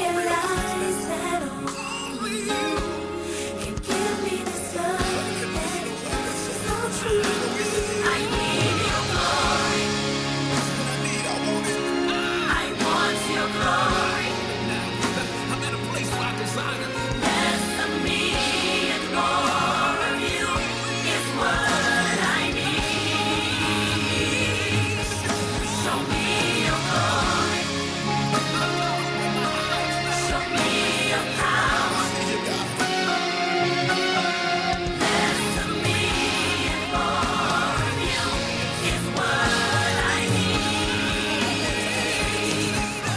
realize that only you can give me this love that is so true. I need your glory. I want your glory. I'm in a place where I desire less of me and more of you is what I need. Show me your glory. Show me your power. Less of me and more of you is what I need.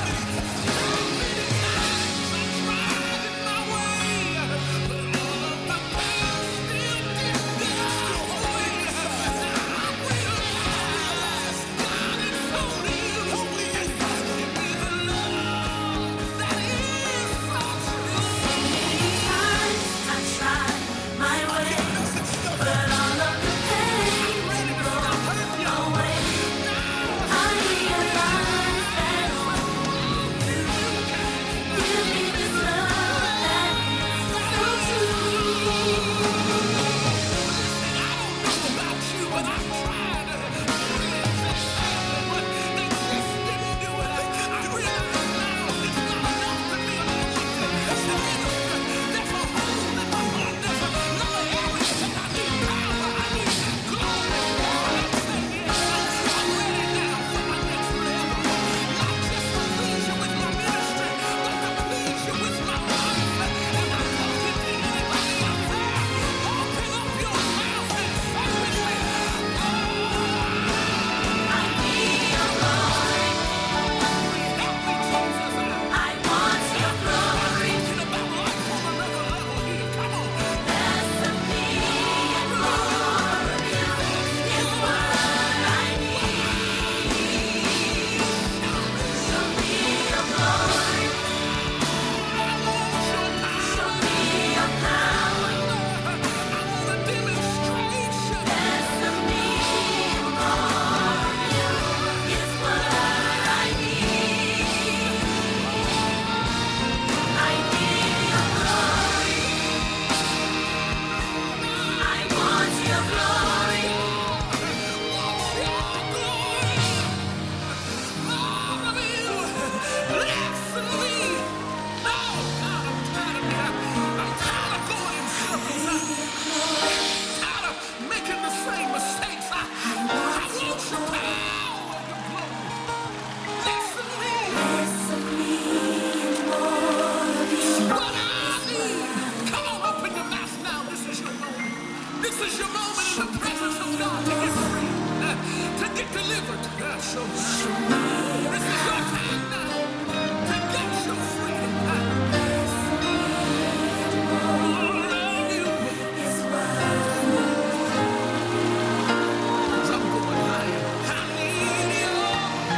I tried my way, but all of the pain won't go away. I realize that only you give me this love that is so This is your moment in the presence of God to get free, to get delivered. This is your time now to get your freedom. All of you. 'Cause I'm going higher. I need your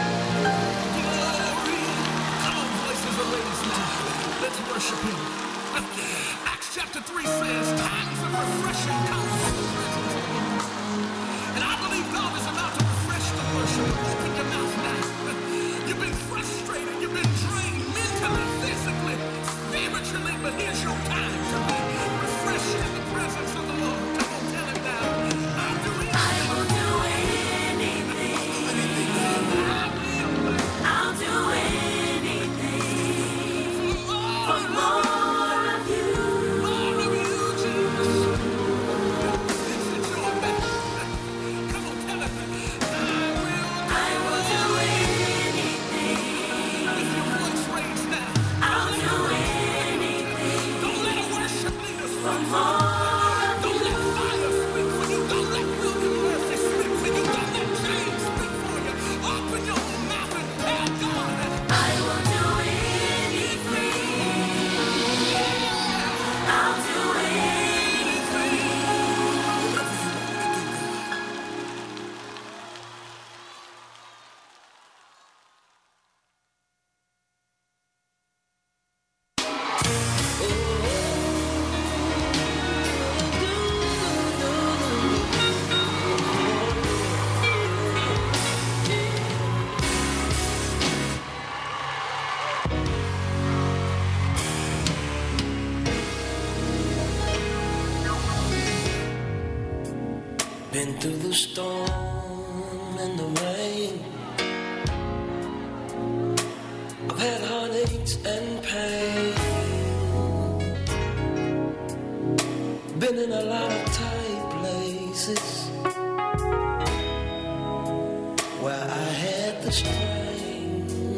glory. Come on, voices are raised now. Let's worship Him. Acts chapter 3 says, times of refreshing come from the presence of the Lord. And I believe God is about to refresh the worship. Open your mouth now. You've been frustrated. You've been drained mentally, physically, spiritually. But here's your time to be refreshed in the presence of the Lord. Come on, tell Him now. I will do anything. I'll do anything for more of you. More of you, Jesus. This is your best. Come on, tell Him. I will been through the storm and the rain. I've had heartaches and pain. Been in a lot of tight places where I had the strain.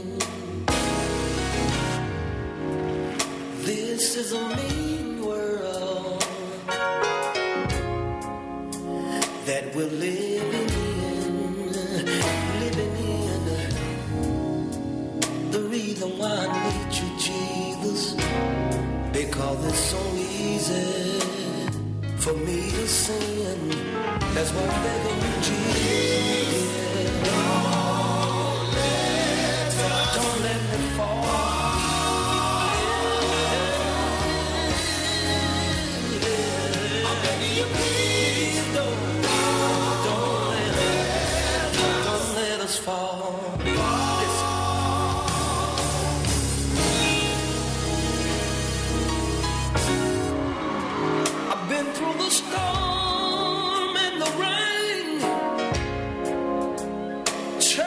This is a mean world that we're living in. The reason why I need you, Jesus, because it's so easy for me to sin. That's why I'm begging you, Jesus. Don't let me fall. I'm begging you, please don't let us fall. I've been through the storm and the rain.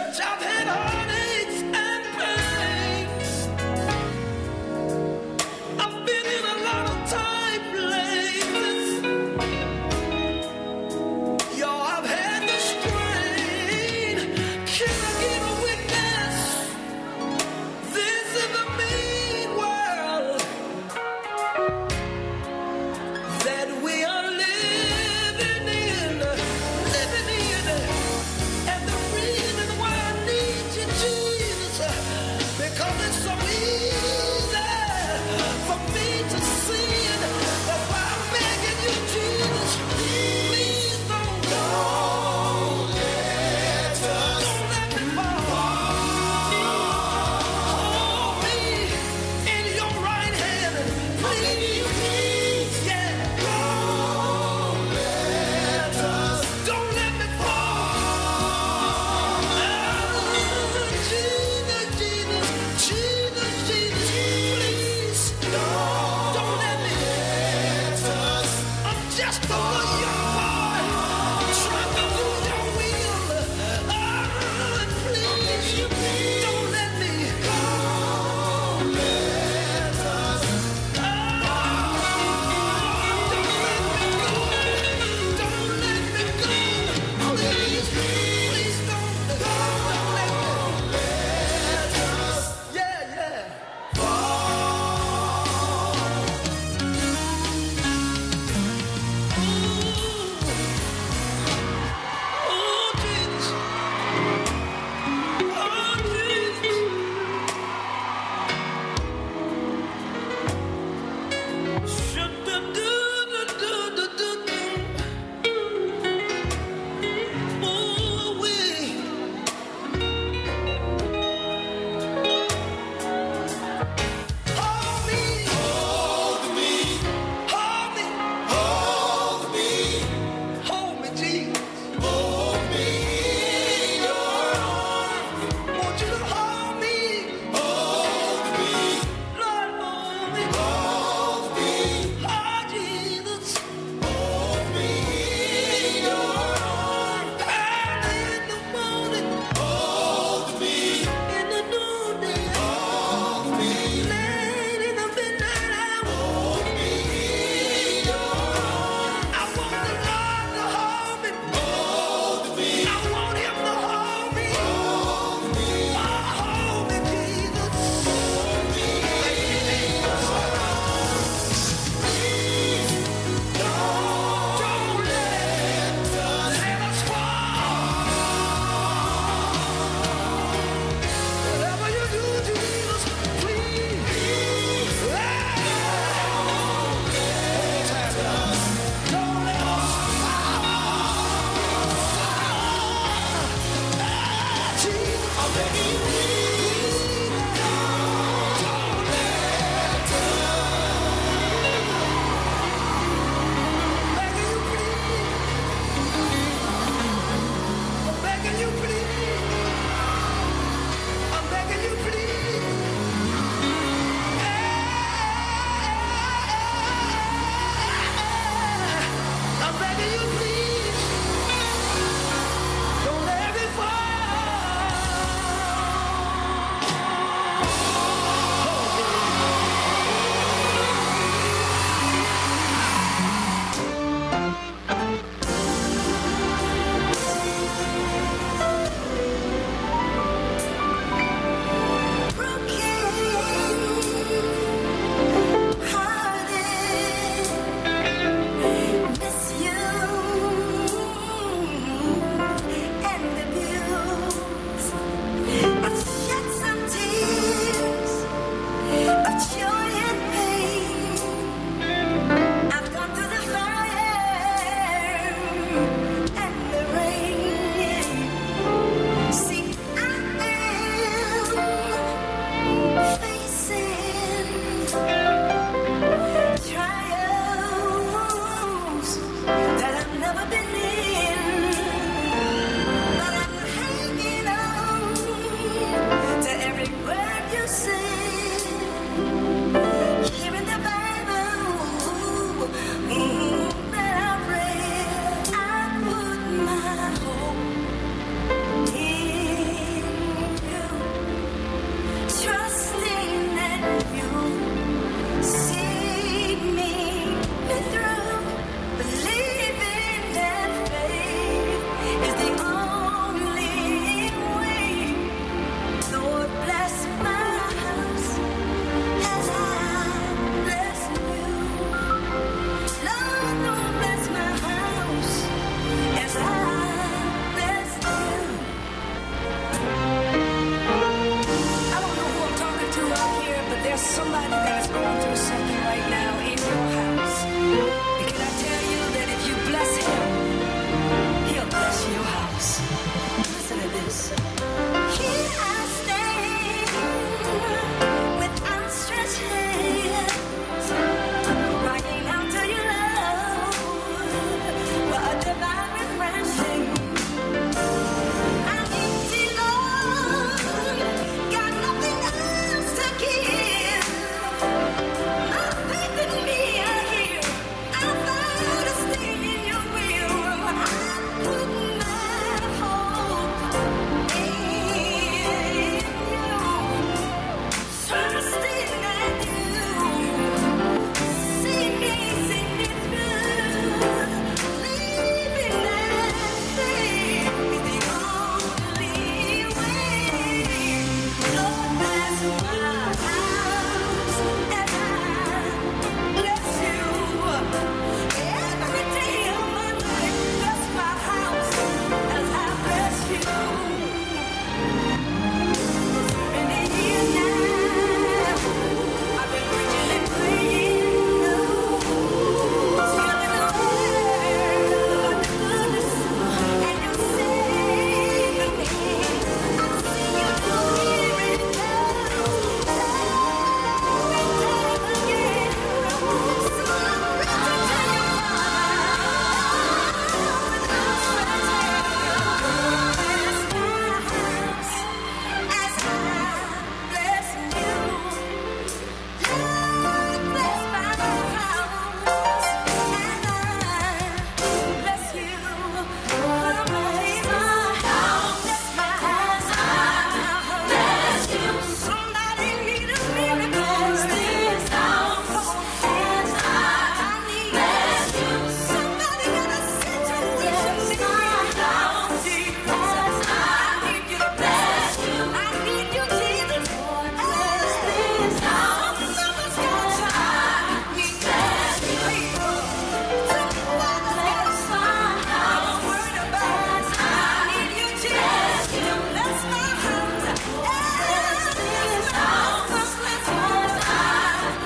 that is going through something right now in your house.